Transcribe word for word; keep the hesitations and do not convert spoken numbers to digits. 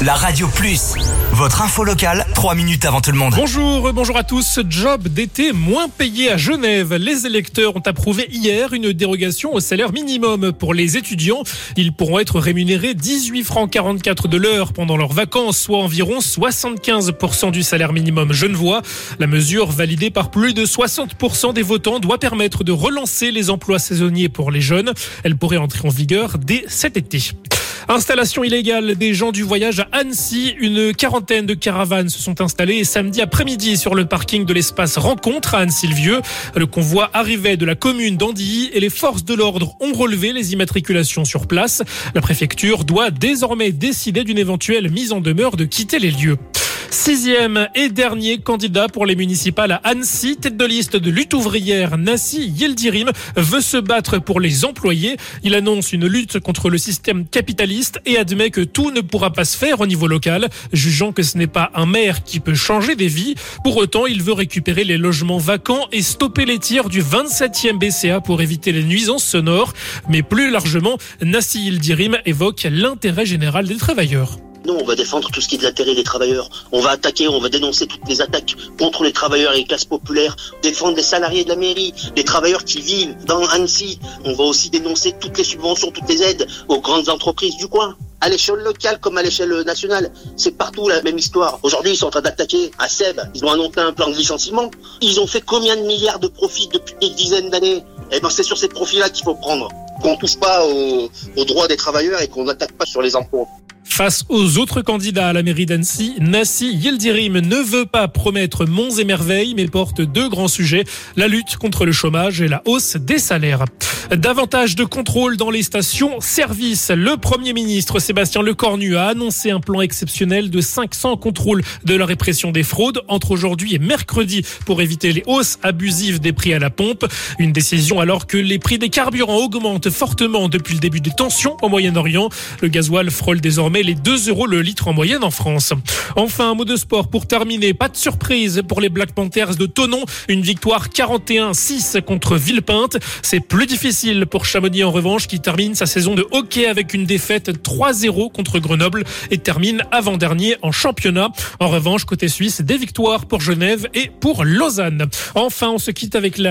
La Radio Plus, votre info locale, trois minutes avant tout le monde. Bonjour, bonjour à tous. Job d'été moins payé à Genève. Les électeurs ont approuvé hier une dérogation au salaire minimum pour les étudiants. Ils pourront être rémunérés dix-huit francs quarante-quatre de l'heure pendant leurs vacances, soit environ soixante-quinze pour cent du salaire minimum genevois. La mesure, validée par plus de soixante pour cent des votants, doit permettre de relancer les emplois saisonniers pour les jeunes. Elle pourrait entrer en vigueur dès cet été. Installation illégale des gens du voyage à Annecy. Une quarantaine de caravanes se sont installées samedi après-midi sur le parking de l'espace Rencontre à Annecy-le-Vieux. Le convoi arrivait de la commune d'Andilly et les forces de l'ordre ont relevé les immatriculations sur place. La préfecture doit désormais décider d'une éventuelle mise en demeure de quitter les lieux. Sixième et dernier candidat pour les municipales à Annecy, tête de liste de lutte ouvrière, Nassi Yildirim veut se battre pour les employés. Il annonce une lutte contre le système capitaliste et admet que tout ne pourra pas se faire au niveau local, jugeant que ce n'est pas un maire qui peut changer des vies. Pour autant, il veut récupérer les logements vacants et stopper les tirs du vingt-septième B C A pour éviter les nuisances sonores. Mais plus largement, Nassi Yildirim évoque l'intérêt général des travailleurs. Nous, on va défendre tout ce qui est de l'intérêt des travailleurs. On va attaquer, on va dénoncer toutes les attaques contre les travailleurs et les classes populaires, défendre les salariés de la mairie, les travailleurs qui vivent dans Annecy. On va aussi dénoncer toutes les subventions, toutes les aides aux grandes entreprises du coin. À l'échelle locale comme à l'échelle nationale, c'est partout la même histoire. Aujourd'hui, ils sont en train d'attaquer à Seb. Ils ont annoncé un plan de licenciement. Ils ont fait combien de milliards de profits depuis des dizaines d'années? Eh ben, c'est sur ces profits-là qu'il faut prendre. Qu'on touche pas aux, aux droits des travailleurs et qu'on n'attaque pas sur les impôts. Face aux autres candidats à la mairie d'Annecy, Nassi Yildirim ne veut pas promettre monts et merveilles, mais porte deux grands sujets, la lutte contre le chômage et la hausse des salaires. Davantage de contrôle dans les stations-service. Le Premier ministre Sébastien Lecornu a annoncé un plan exceptionnel de cinq cents contrôles de la répression des fraudes entre aujourd'hui et mercredi pour éviter les hausses abusives des prix à la pompe. Une décision alors que les prix des carburants augmentent fortement depuis le début des tensions au Moyen-Orient. Le gasoil frôle désormais les deux euros le litre en moyenne en France. Enfin, un mot de sport pour terminer. Pas de surprise pour les Black Panthers de Thonon. Une victoire quarante et un à six contre Villepinte. C'est plus difficile pour Chamonix en revanche qui termine sa saison de hockey avec une défaite trois à zéro contre Grenoble et termine avant-dernier en championnat. En revanche, côté suisse, des victoires pour Genève et pour Lausanne. Enfin, on se quitte avec la